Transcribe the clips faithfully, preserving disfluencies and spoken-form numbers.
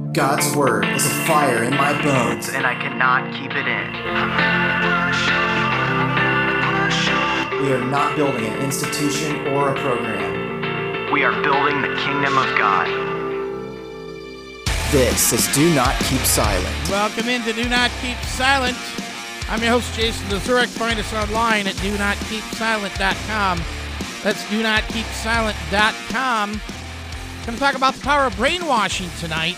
God's word is a fire in my bones, and I cannot keep it in. We are not building an institution or a program. We are building the kingdom of God. This is Do Not Keep Silent. Welcome into Do Not Keep Silent. I'm your host, Jason DeZurek. Find us online at do not keep silent dot com. That's do not keep silent dot com. Going to talk about the power of brainwashing tonight.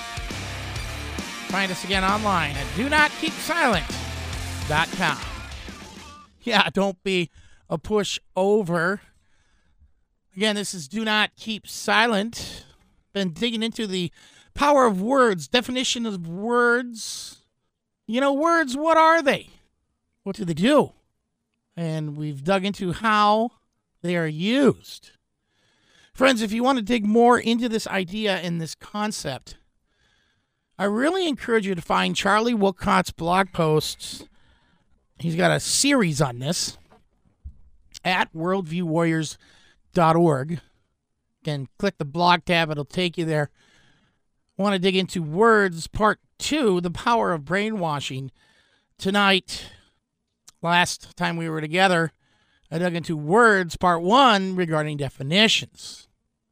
Find us again online at do not keep silent dot com. Yeah, don't be a pushover. Again, this is Do Not Keep Silent. Been digging into the power of words, definition of words. You know, words, what are they? What do they do? And we've dug into how they are used. Friends, if you want to dig more into this idea and this concept, I really encourage you to find Charlie Wilcott's blog posts. He's got a series on this at worldview warriors dot org. Again, click the blog tab. It'll take you there. I want to dig into words, part two, the power of brainwashing. Tonight, last time we were together, I dug into words, part one, regarding definitions.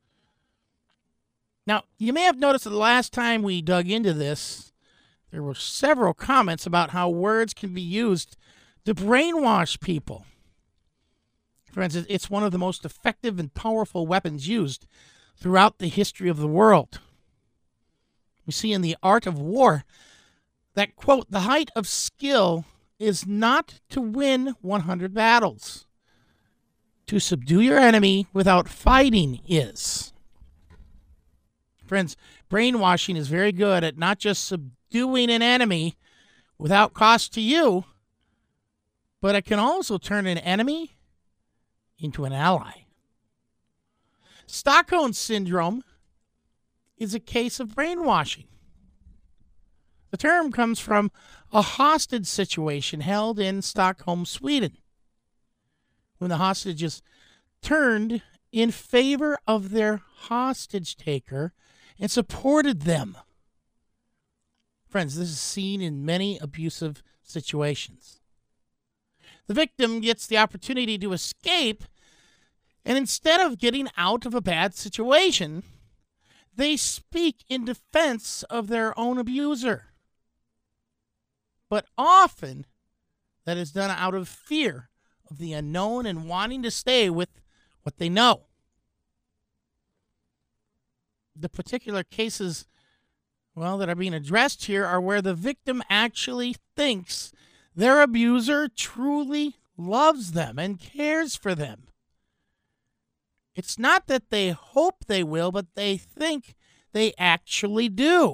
Now, you may have noticed that the last time we dug into this, there were several comments about how words can be used to brainwash people. Friends, it's one of the most effective and powerful weapons used throughout the history of the world. We see in the art of war that, quote, the height of skill is not to win one hundred battles. To subdue your enemy without fighting is. Friends, brainwashing is very good at not just subduing an enemy without cost to you, but it can also turn an enemy into an ally. Stockholm Syndrome is a case of brainwashing. The term comes from a hostage situation held in Stockholm, Sweden, when the hostages turned in favor of their hostage taker and supported them. Friends, this is seen in many abusive situations. The victim gets the opportunity to escape, and instead of getting out of a bad situation, they speak in defense of their own abuser. But often, that is done out of fear of the unknown and wanting to stay with what they know. The particular cases, well, that are being addressed here are where the victim actually thinks their abuser truly loves them and cares for them. It's not that they hope they will, but they think they actually do.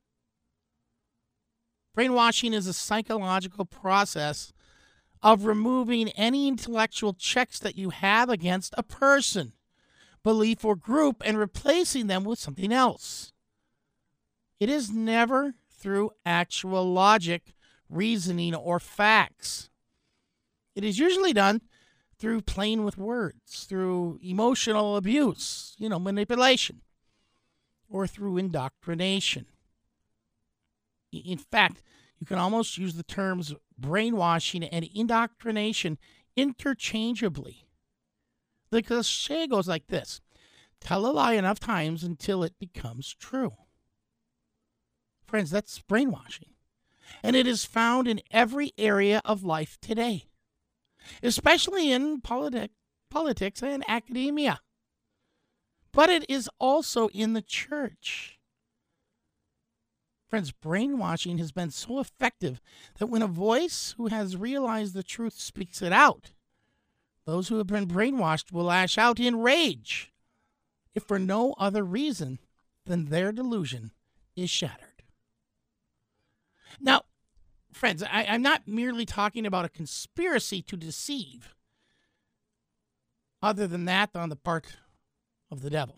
Brainwashing is a psychological process of removing any intellectual checks that you have against a person, belief, or group and replacing them with something else. It is never through actual logic, reasoning, or facts. It is usually done through playing with words, through emotional abuse, you know, manipulation, or through indoctrination. In fact, you can almost use the terms brainwashing and indoctrination interchangeably. The cliche goes like this: tell a lie enough times until it becomes true. Friends, that's brainwashing. And it is found in every area of life today, especially in politi- politics and academia. But it is also in the church. Friends, brainwashing has been so effective that when a voice who has realized the truth speaks it out, those who have been brainwashed will lash out in rage, if for no other reason than their delusion is shattered. Now, friends, I, I'm not merely talking about a conspiracy to deceive, other than that on the part of the devil.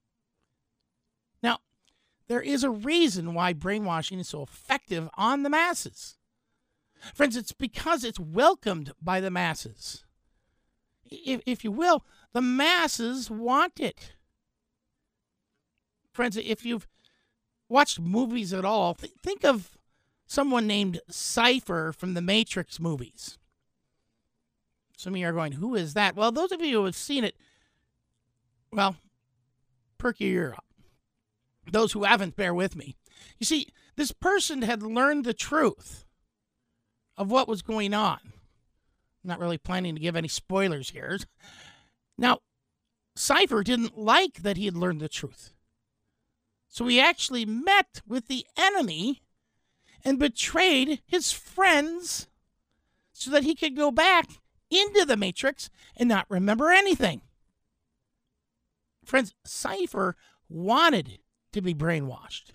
Now, there is a reason why brainwashing is so effective on the masses. Friends, it's because it's welcomed by the masses. If, if you will, the masses want it. Friends, if you've watched movies at all, th- think of someone named Cypher from the Matrix movies. Some of you are going, who is that? Well, those of you who have seen it, well, perk your ear up. Those who haven't, bear with me. You see, this person had learned the truth of what was going on. I'm not really planning to give any spoilers here. Now, Cypher didn't like that he had learned the truth. So he actually met with the enemy and betrayed his friends so that he could go back into the Matrix and not remember anything. Friends, Cypher wanted to be brainwashed.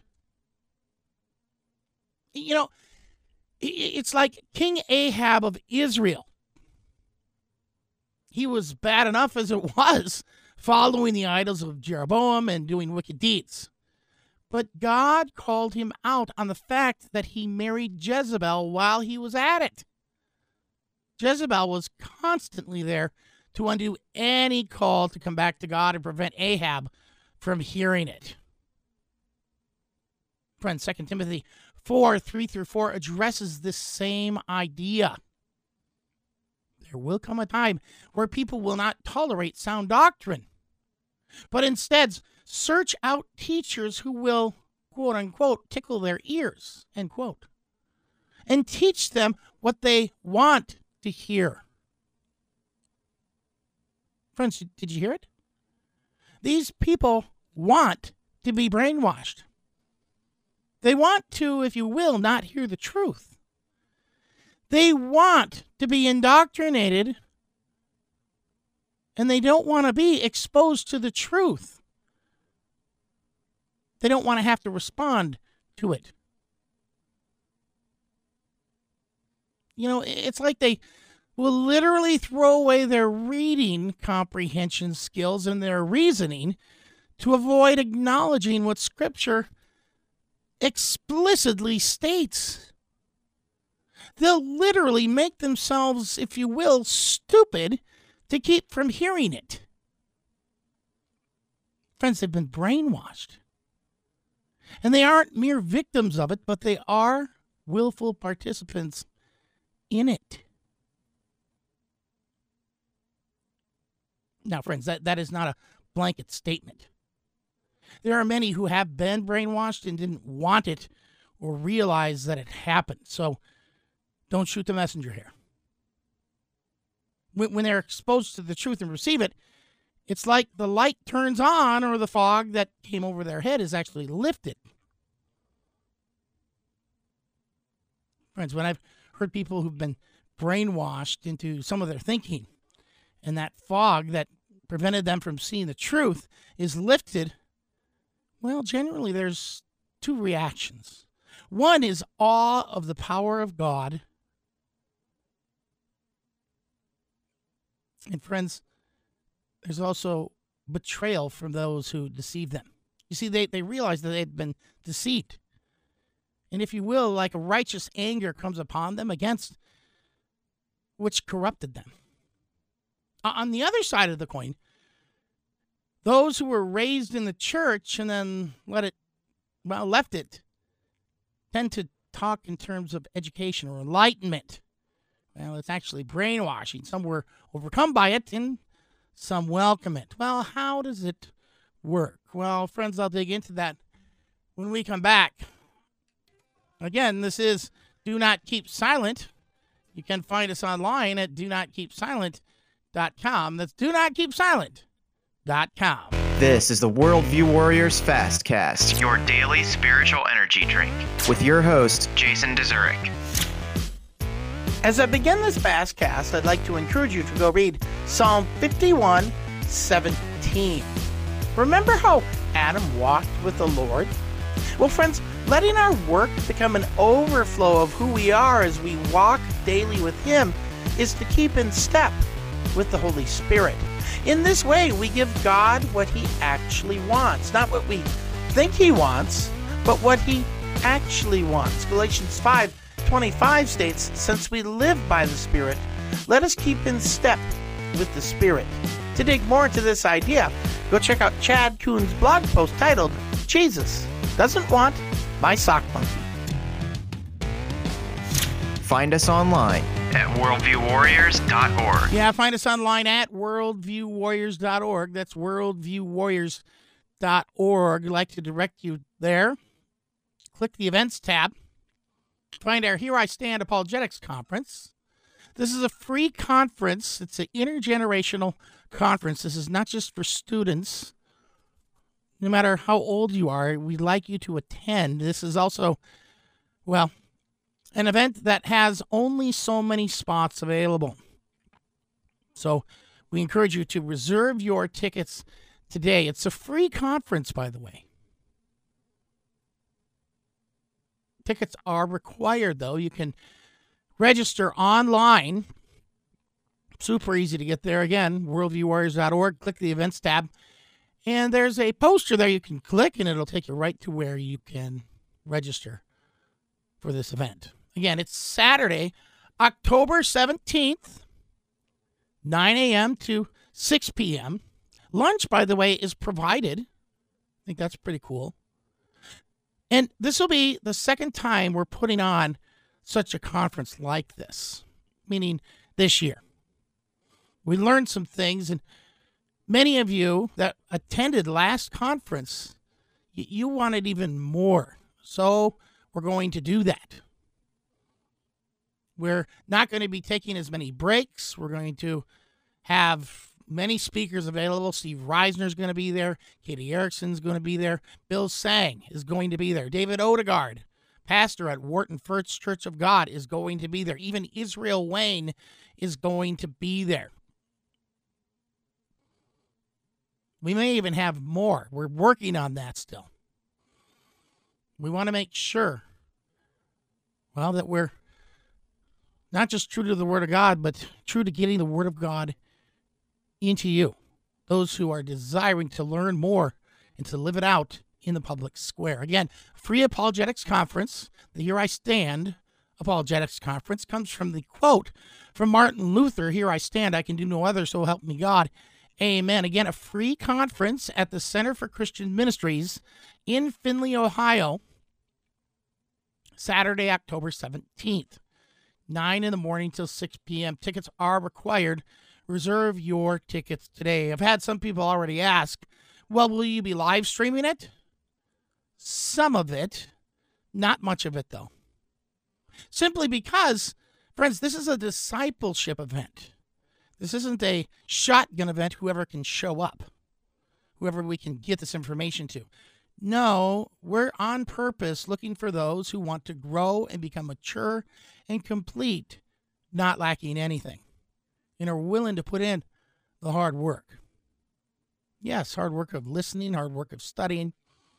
You know, it's like King Ahab of Israel. He was bad enough as it was, following the idols of Jeroboam and doing wicked deeds. But God called him out on the fact that he married Jezebel while he was at it. Jezebel was constantly there to undo any call to come back to God and prevent Ahab from hearing it. Friends, Second Timothy four, three through four addresses this same idea. There will come a time where people will not tolerate sound doctrine, but instead search out teachers who will, quote unquote, tickle their ears, end quote, and teach them what they want to hear. Friends, did you hear it? These people want to be brainwashed. They want to, if you will, not hear the truth. They want to be indoctrinated, and they don't want to be exposed to the truth. They don't want to have to respond to it. You know, it's like they will literally throw away their reading comprehension skills and their reasoning to avoid acknowledging what Scripture explicitly states. They'll literally make themselves, if you will, stupid to keep from hearing it. Friends, they've been brainwashed. And they aren't mere victims of it, but they are willful participants in it. Now, friends, that, that is not a blanket statement. There are many who have been brainwashed and didn't want it or realize that it happened. So don't shoot the messenger here. When, when they're exposed to the truth and receive it, it's like the light turns on or the fog that came over their head is actually lifted. Friends, when I've heard people who've been brainwashed into some of their thinking, and that fog that prevented them from seeing the truth is lifted, well, generally there's two reactions. One is awe of the power of God. And friends, there's also betrayal from those who deceive them. You see, they, they realize that they've been deceived. And if you will, like a righteous anger comes upon them against which corrupted them. On the other side of the coin, those who were raised in the church and then let it, well, left it, tend to talk in terms of education or enlightenment. Well, it's actually brainwashing. Some were overcome by it and some welcome it. Well, how does it work? Well, friends, I'll dig into that when we come back. Again, this is Do Not Keep Silent. You can find us online at do not keep silent dot com. That's do not keep silent dot com. This is the Worldview Warriors Fastcast Your daily spiritual energy drink. with your host, Jason Dezurek. As I begin this Fastcast, I'd like to encourage you to go read Psalm fifty-one seventeen. Remember how Adam walked with the Lord? Well, friends, letting our work become an overflow of who we are as we walk daily with Him is to keep in step with the Holy Spirit. In this way, we give God what He actually wants, not what we think He wants, but what He actually wants. Galatians five twenty-five states, since we live by the Spirit, let us keep in step with the Spirit. To dig more into this idea, go check out Chad Kuhn's blog post titled, Jesus doesn't want my sock monkey. Find us online at worldview warriors dot org. Yeah, find us online at worldview warriors dot org. That's worldview warriors dot org. I'd like to direct you there. Click the events tab. Find our Here I Stand Apologetics Conference. This is a free conference. It's an intergenerational conference. This is not just for students. No matter how old you are, we'd like you to attend. This is also, well, an event that has only so many spots available. So we encourage you to reserve your tickets today. It's a free conference, by the way. Tickets are required, though. You can register online. Super easy to get there. Again, worldview warriors dot org. Click the events tab. And there's a poster there you can click, and it'll take you right to where you can register for this event. Again, it's Saturday, October seventeenth, nine a.m. to six p.m. Lunch, by the way, is provided. I think that's pretty cool. And this will be the second time we're putting on such a conference like this, meaning this year. We learned some things, and many of you that attended last conference, you wanted even more. So we're going to do that. We're not going to be taking as many breaks. We're going to have many speakers available. Steve Reisner is going to be there. Katie Erickson is going to be there. Bill Sang is going to be there. David Odegaard, pastor at Wharton First Church of God, is going to be there. Even Israel Wayne is going to be there. We may even have more. We're working on that still. We want to make sure, well, that we're not just true to the Word of God, but true to getting the Word of God into you, those who are desiring to learn more and to live it out in the public square. Again, free apologetics conference. The Here I Stand Apologetics Conference comes from the quote from Martin Luther, "Here I stand, I can do no other, so help me God. Amen." Again, a free conference at the Center for Christian Ministries in Findlay, Ohio, Saturday, October seventeenth, nine in the morning till six p.m. Tickets are required. Reserve your tickets today. I've had some people already ask, well, will you be live streaming it? Some of it, not much of it, though. Simply because, friends, this is a discipleship event. This isn't a shotgun event, whoever can show up, whoever we can get this information to. No, we're on purpose looking for those who want to grow and become mature and complete, not lacking anything, and are willing to put in the hard work. Yes, hard work of listening, hard work of studying,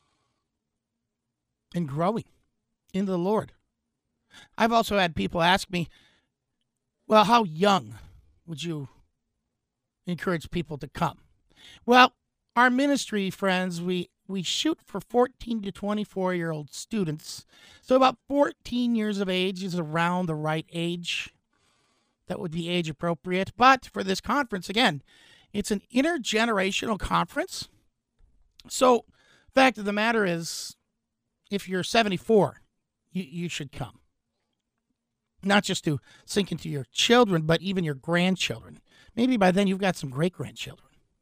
and growing in the Lord. I've also had people ask me, well, how young would you encourage people to come? Well, our ministry, friends, we, we shoot for fourteen to twenty-four-year-old students. So about fourteen years of age is around the right age. That would be age appropriate. But for this conference, again, it's an intergenerational conference. So fact of the matter is, if you're seventy-four, you, you should come. Not just to sink into your children, but even your grandchildren. Maybe by then you've got some great-grandchildren.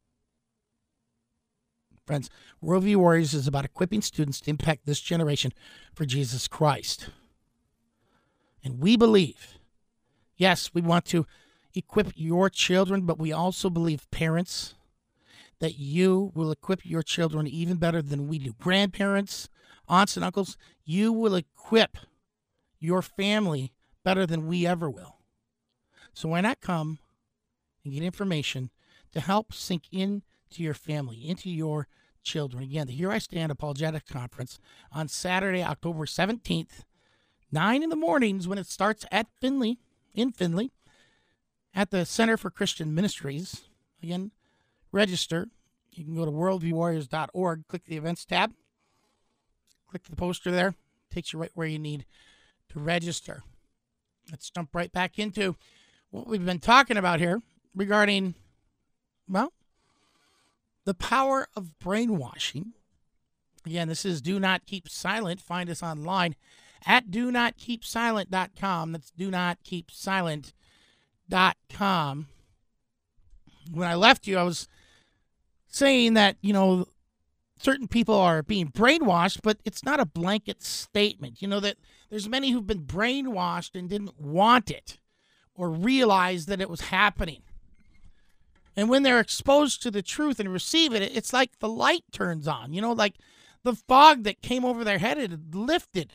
Friends, Worldview Warriors is about equipping students to impact this generation for Jesus Christ. And we believe, yes, we want to equip your children, but we also believe, parents, that you will equip your children even better than we do. Grandparents, aunts and uncles, you will equip your family better than we ever will. So why not come and get information to help sink into your family, into your children? Again, the Here I Stand Apologetics Conference on Saturday, October seventeenth, nine in the mornings when it starts at Findlay, in Findlay, at the Center for Christian Ministries. Again, register. You can go to worldview warriors dot org, click the events tab, click the poster there, takes you right where you need to register. Let's jump right back into what we've been talking about here regarding, well, the power of brainwashing Again, this is Do Not Keep Silent. Find us online at do not keep silent dot com. That's do not keep silent dot com. When I left you, I was saying that, you know, certain people are being brainwashed, but it's not a blanket statement. You know, that there's many who've been brainwashed and didn't want it or realize that it was happening. And when they're exposed to the truth and receive it, it's like the light turns on. You know, like the fog that came over their head, it had lifted.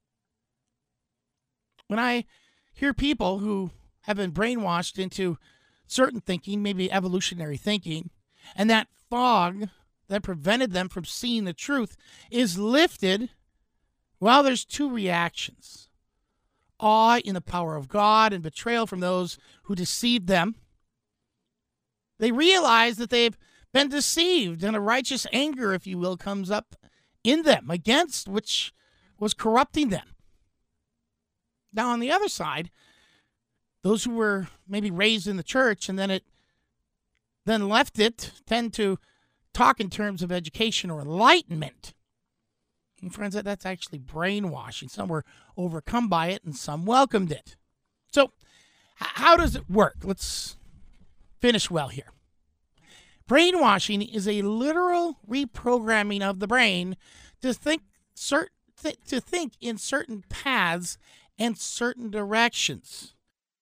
When I hear people who have been brainwashed into certain thinking, maybe evolutionary thinking, and that fog that prevented them from seeing the truth is lifted, well, there's two reactions. Awe in the power of God and betrayal from those who deceived them. They realize that they've been deceived, and a righteous anger, if you will, comes up in them against which was corrupting them. Now, on the other side, those who were maybe raised in the church and then it then left it tend to talk in terms of education or enlightenment. And friends, that, that's actually brainwashing. Some were overcome by it and some welcomed it. So, h- how does it work? Let's finish well here. Brainwashing is a literal reprogramming of the brain to think cert- th- to think in certain paths and certain directions.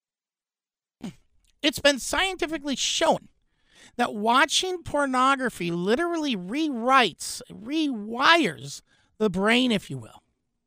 It's been scientifically shown that watching pornography literally rewrites, rewires the brain, if you will.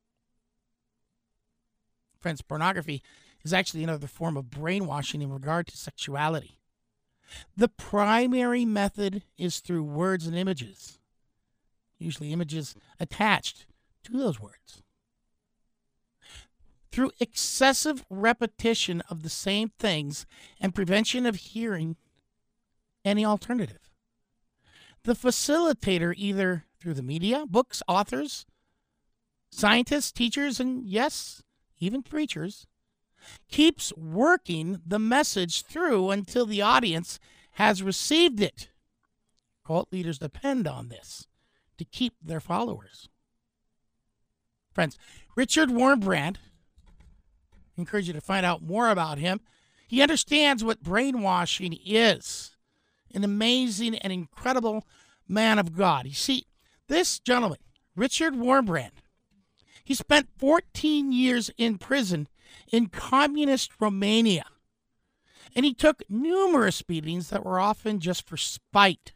Friends, pornography is actually another form of brainwashing in regard to sexuality. The primary method is through words and images, usually images attached to those words. Through excessive repetition of the same things and prevention of hearing any alternative. The facilitator, either through the media, books, authors, scientists, teachers, and yes, even preachers, keeps working the message through until the audience has received it. Cult leaders depend on this to keep their followers. Friends, Richard Wurmbrand, I encourage you to find out more about him. He understands what brainwashing is. An amazing and incredible man of God. You see, this gentleman, Richard Wurmbrand, he spent fourteen years in prison in communist Romania. And he took numerous beatings that were often just for spite.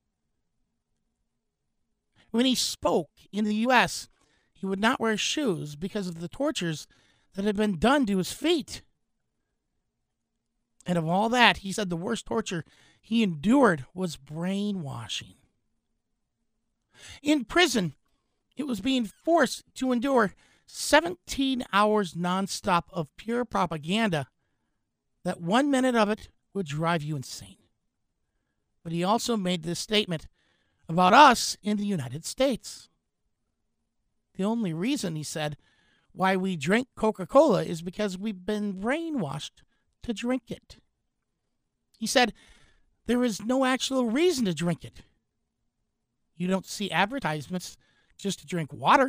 When he spoke in the U S, he would not wear shoes because of the tortures that had been done to his feet. And of all that, he said the worst torture he endured was brainwashing. In prison, it was being forced to endure seventeen hours nonstop of pure propaganda that one minute of it would drive you insane. But he also made this statement about us in the United States. The only reason, he said, why we drink Coca-Cola is because we've been brainwashed to drink it. He said, there is no actual reason to drink it. You don't see advertisements just to drink water.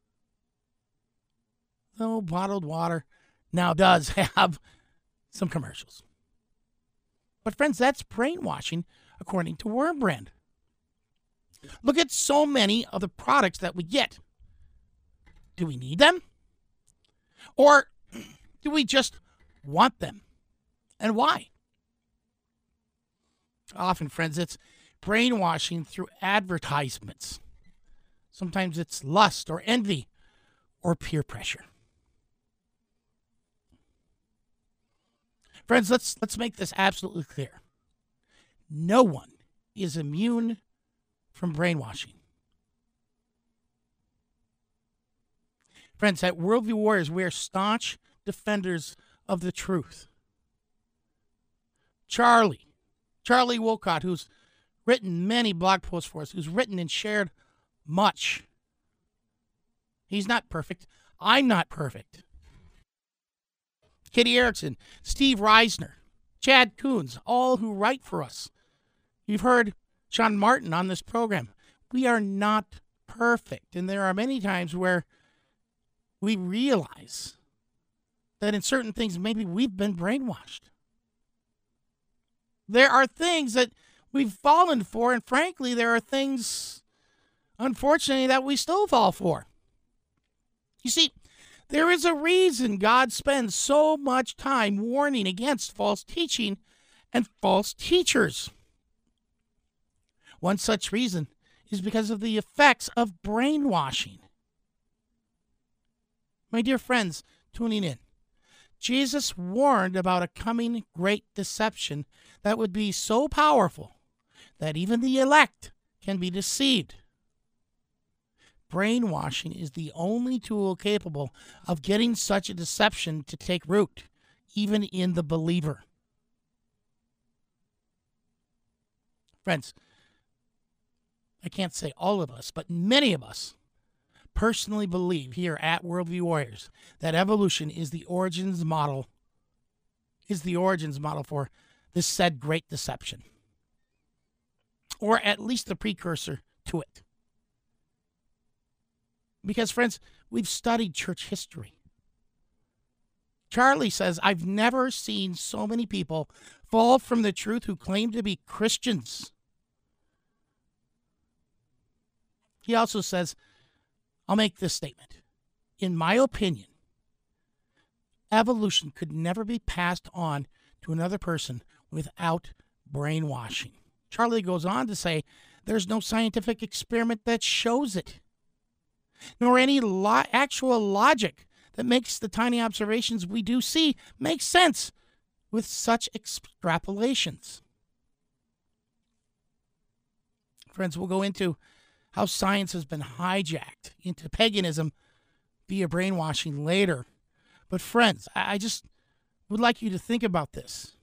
Though bottled water now does have some commercials. But friends, that's brainwashing according to Wurmbrand. Look at so many of the products that we get. Do we need them? Or do we just want them? And why? Often, friends, it's brainwashing through advertisements. Sometimes it's lust or envy or peer pressure. Friends, let's let's make this absolutely clear. No one is immune from brainwashing. Friends, at Worldview Warriors, we are staunch defenders of the truth. Charlie, Charlie Wolcott, who's written many blog posts for us, who's written and shared much. He's not perfect. I'm not perfect. Kitty Erickson, Steve Reisner, Chad Coons, all who write for us. You've heard Sean Martin on this program. We are not perfect, and there are many times where we realize that in certain things maybe we've been brainwashed. There are things that we've fallen for, and frankly, there are things, unfortunately, that we still fall for. You see, there is a reason God spends so much time warning against false teaching and false teachers. One such reason is because of the effects of brainwashing. My dear friends, tuning in, Jesus warned about a coming great deception that would be so powerful that even the elect can be deceived. Brainwashing is the only tool capable of getting such a deception to take root, even in the believer. Friends, I can't say all of us, but many of us personally believe here at Worldview Warriors that evolution is the origins model, is the origins model for this said great deception, or at least the precursor to it. Because, friends, we've studied church history. Charlie says, I've never seen so many people fall from the truth who claim to be Christians. He also says, I'll make this statement. In my opinion, evolution could never be passed on to another person without brainwashing. Charlie goes on to say, there's no scientific experiment that shows it, nor any lo- actual logic that makes the tiny observations we do see make sense with such extrapolations. Friends, we'll go into how science has been hijacked into paganism via brainwashing later. But friends, I just would like you to think about this.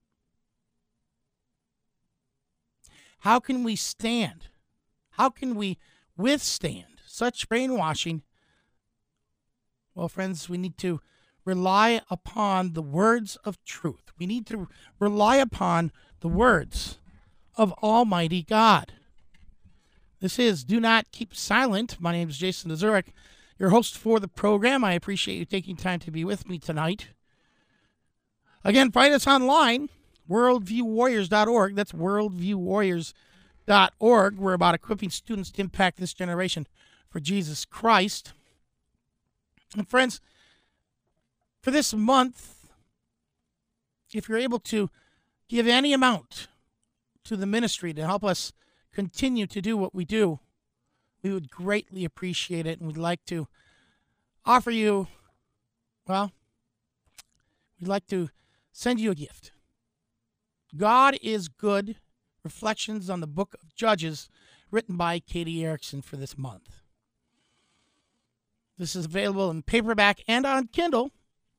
How can we stand? How can we withstand such brainwashing? Well, friends, we need to rely upon the words of truth. We need to rely upon the words of Almighty God. This is Do Not Keep Silent. My name is Jason Zurich, your host for the program. I appreciate you taking time to be with me tonight. Again, find us online, worldview warriors dot org. That's worldview warriors dot org. We're about equipping students to impact this generation for Jesus Christ. And friends, for this month, if you're able to give any amount to the ministry to help us continue to do what we do, we would greatly appreciate it, and we'd like to offer you, well, we'd like to send you a gift. God is Good, Reflections on the Book of Judges, written by Katie Erickson for this month. This is available in paperback and on Kindle.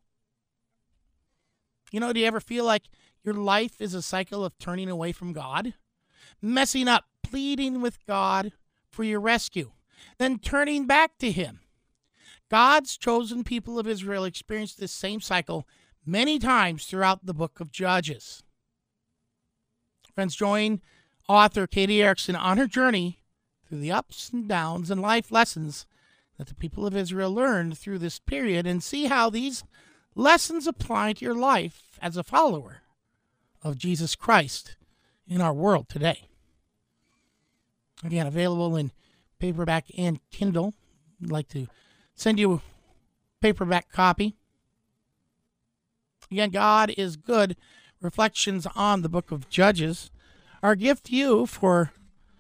You know, do you ever feel like your life is a cycle of turning away from God, messing up, pleading with God for your rescue, then turning back to Him? God's chosen people of Israel experienced this same cycle many times throughout the book of Judges. Friends, join author Katie Erickson on her journey through the ups and downs and life lessons that the people of Israel learned through this period, and see how these lessons apply to your life as a follower of Jesus Christ in our world today. Again, available in paperback and Kindle. I'd like to send you a paperback copy. Again, God is Good, Reflections on the Book of Judges. Our gift to you for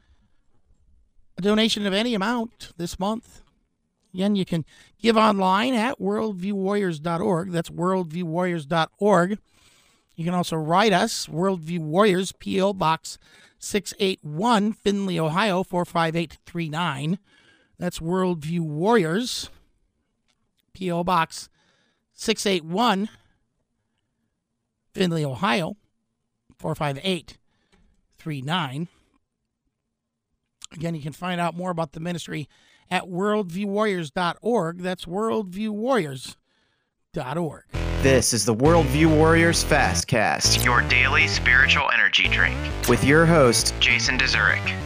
a donation of any amount this month. Again, you can give online at worldview warriors dot org. That's worldview warriors dot org. You can also write us, Worldview Warriors, P O. Box six eighty-one, Findlay, Ohio, four five eight three nine. That's Worldview Warriors, P O. Box six eighty-one, Findlay, Ohio, four five eight three nine. Again, you can find out more about the ministry at worldview warriors dot org. That's worldview warriors dot org. This is the Worldview Warriors Fastcast, Your daily spiritual energy drink with your host, Jason Zurich.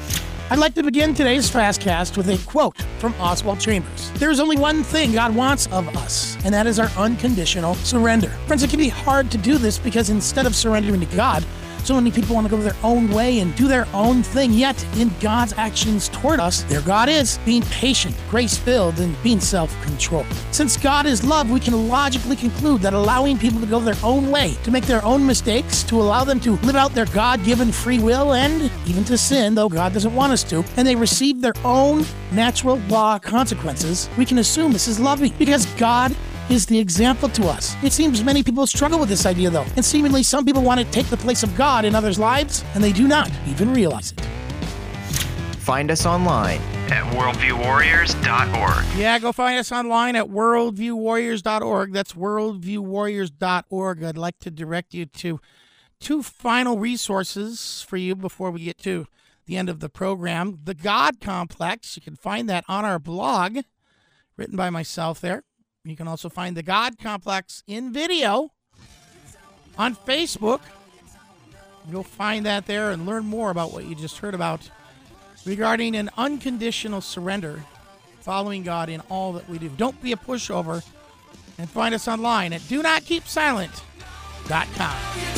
I'd like to begin today's Fastcast with a quote from Oswald Chambers. There's only one thing God wants of us, and that is our unconditional surrender. Friends, it can be hard to do this because instead of surrendering to God, so many people want to go their own way and do their own thing, yet in God's actions toward us, there God is, being patient, grace-filled, and being self-controlled. Since God is love, we can logically conclude that allowing people to go their own way, to make their own mistakes, to allow them to live out their God-given free will, and even to sin, though God doesn't want us to, and they receive their own natural law consequences, we can assume this is loving, because God is the example to us. It seems many people struggle with this idea, though, and seemingly some people want to take the place of God in others' lives, and they do not even realize it. Find us online at worldview warriors dot org. Yeah, go find us online at worldview warriors dot org. That's worldview warriors dot org. I'd like to direct you to two final resources for you before we get to the end of the program. The God Complex, you can find that on our blog, written by myself there. You can also find the God Complex in video on Facebook. You'll find that there and learn more about what you just heard about regarding an unconditional surrender, following God in all that we do. Don't be a pushover, and find us online at do not keep silent dot com.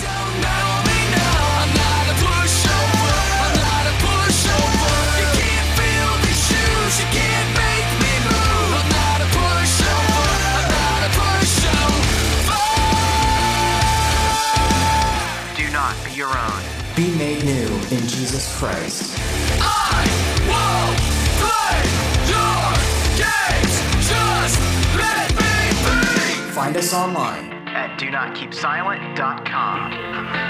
Be your own. Be made new in Jesus Christ. I won't play your games. Just let me be. Find us online At do not keep silent dot com.